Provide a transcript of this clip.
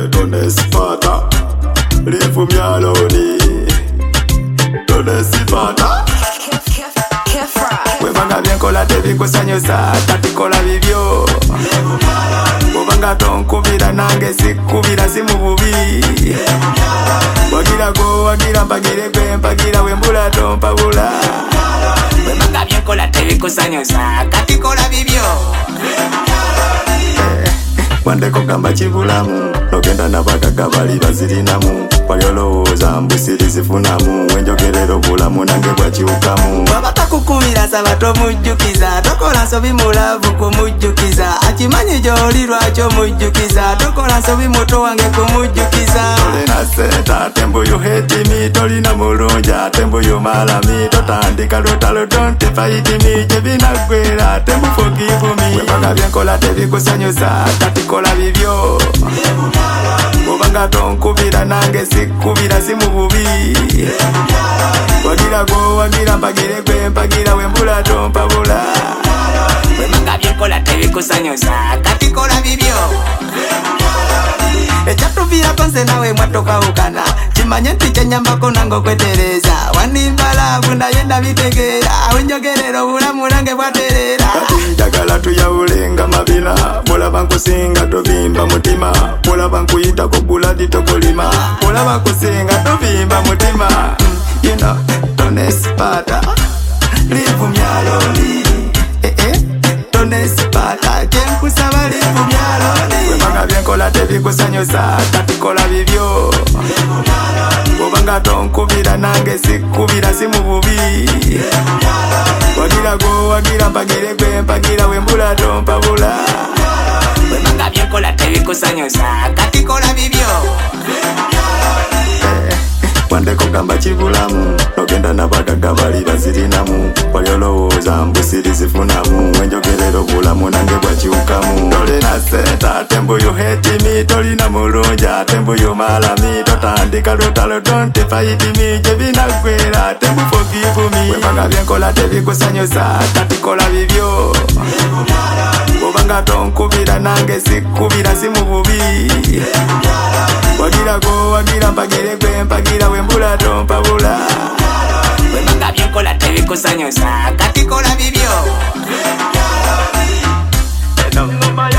Don't espata, leave me alone. Don't espata. Webanga bien kola tevi kusanyosa, tatikola vivyo. Webanga tonkubira nange sikubira simu bubi. Wagira go, wagira mpagire kwe, mpagira wembula tompabula. Webanga bien kola tevi kusanyosa, tatikola vivyo. Wandeko kamba chivulamu, nogenda nabagaga bali bazirinamu. Waliolowooza mbusiri zifunamu, wenjogerero bulamu nange bwakiwukamu. Babata kukubira saba tomujjukiza, tokola nsobi mulavu kumujjukiza. Akimanyi gy'oli lwakyo mujjukiza, tokola nsobi muto wange kumujjukiza. Tolina senta tembo you hate me, tolina mulunja tembo you malami. Totandika lutalo don't fight me, jebinagwera tembo forgive me. Webanga byenkola tebikusanyusa, tatikola bibyo. Webanga tonkubira nange sikubira simu bubi. Wagira go, wagira mpagire kwe, mpagira wembula tompabula. Webanga byenkola tebikusanyusa, tatikola bibyo. Echatuvira konse nawe mwatoka ukana, chimanye ntichenyambako nango kwetereza. Wanimbala bunda yenda bitegera, wenjogerero bulamu nange bwaterera. Njagala tuyawulenga mabina, bola bankusinga tovimba mutima. Bola bankuyita kubuladi tokolima, bola bankusinga tovimba mutima. You know, don't espata, leave me alone. Don't espata, kusaba leave me alone. Webanga byenkola tebikusanyusa, tatikola bibyo. Webanga tonkubira nange sikubira simu bubi. Wagira go, wagira mpagire kwe, mpagira wembula tompabula. Webanga byenkola tebikusanyusa, tatikola bibyo. Wandeko kamba chivulamu, nogenda nabagaga bali bazirinamu. Waliolowooza mbusiri zifunamu, wenjogerero bulamu nange bwakiwukamu. Tolina senta tembo you hate me, tolina mulunja tembo you malami. Totandika lutalo don't fight me, jebinagwera tembo forgive me. Webanga byenkola tebikusanyusa, tatikola bibyo. Webanga tonkubira nange sikubira simu bubi. Wagira go, wagira mpagire kwe, mpagira wembula tompabula. Webanga byenkola tebikusanyusa, tatikola bibyo.